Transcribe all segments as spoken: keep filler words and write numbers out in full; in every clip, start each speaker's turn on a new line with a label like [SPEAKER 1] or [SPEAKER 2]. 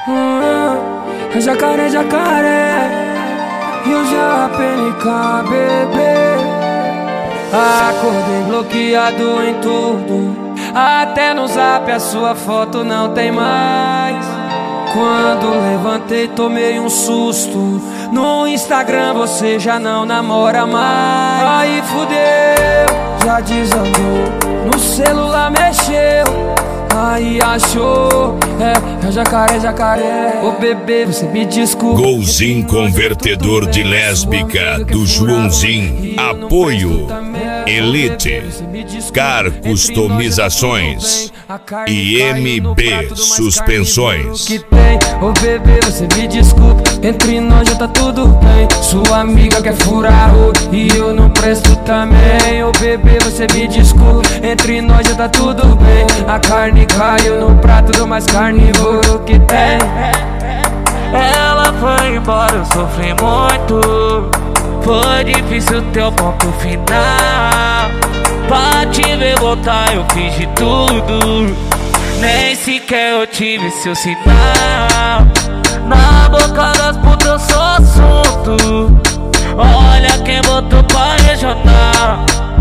[SPEAKER 1] hum, Jacaré, jacaré, e eu já P N K, bebê. Acordei bloqueado em tudo, até no zap a sua foto não tem mais. Quando levantei tomei um susto, no Instagram você já não namora mais. Aí fudeu, já desandou, no celular mexeu, aí achou, é, é jacaré, jacaré. Ô bebê, você me desculpa.
[SPEAKER 2] Golzinho convertedor de lésbica do Joãozinho. Apoio Elite, Car Customizações e M B Suspensões.
[SPEAKER 1] Que tem, ô bebê, você me desculpa, entre nós já tá tudo bem. Sua amiga quer furar o e eu não presto também. Ô bebê, você me desculpa, entre nós já tá tudo bem. A carne caiu no prato do mais carnívoro que tem.
[SPEAKER 3] Ela foi embora, eu sofri muito, foi difícil ter o ponto final. Pra te ver voltar eu fiz de tudo, nem sequer eu tive seu sinal. Na boca das putas eu sou assunto, olha quem botou pra regional.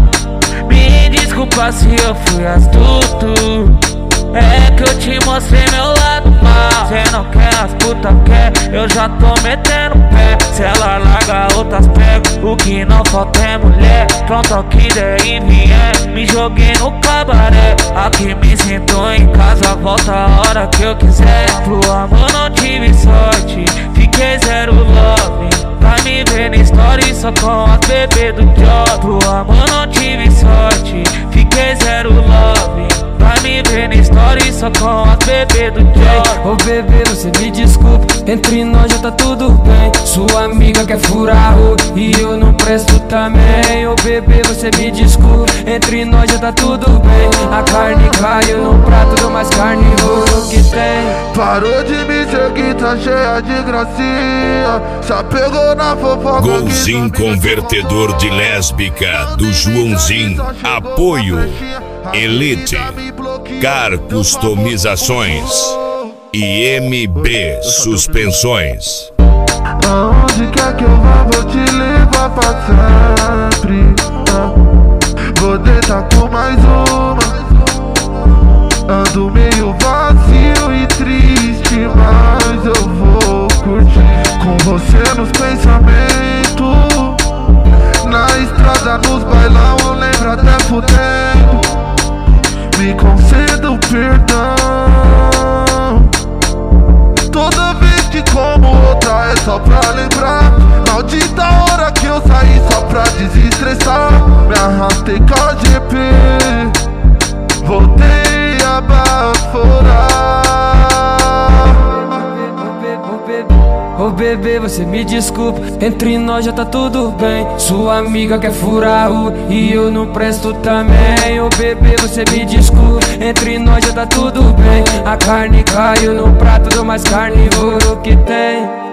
[SPEAKER 3] Me desculpa se eu fui astuto, é que eu te mostrei meu lado mal. Cê não quer, as puta quer, eu já tô metendo pé. Se ela larga, outras pego, o que não falta é mulher. Pronto ao que der e vier, me joguei no cabaré. Aqui me sinto em casa, volta a hora que eu quiser. Pro amor não tive sorte, fiquei zero love. Pra me ver na story só com as bebê do job. Pro amor não tive sorte, fiquei zero love. Pra me ver na story só com as bebê do job.
[SPEAKER 1] Ô bebê, você me desculpa, entre nós já tá tudo bem. Sua amiga quer furar o e eu não presto também. Ô bebê, você me desculpa, entre nós já tá tudo bem. A carne caiu no prato do mais carnívoro que tem.
[SPEAKER 4] Parou de me seguir, tá cheia de gracinha, só pegou na fofoca.
[SPEAKER 2] Golzinho convertedor de lésbica do Joãozinho. Apoio Elite, Car Customizações e M B Suspensões.
[SPEAKER 4] Aonde quer que eu vá, vou te levar pra sempre. Vou deitar com mais uma. Ando meio vazio e triste, mas eu vou curtir com você nos pensamentos. Na estrada, nos bailão, eu lembro até fudendo. Me conceda o perdão. Toda vez que como outra é só pra lembrar. Maldita hora que eu saí só pra desestressar. Me arrastei com a G P, voltei a baforar.
[SPEAKER 1] Ô bebê, você me desculpa, entre nós já tá tudo bem. Sua amiga quer furar o e eu não presto também. Ô bebê, você me desculpa, entre nós já tá tudo bem. A carne caiu no prato do mais carnívoro que tem.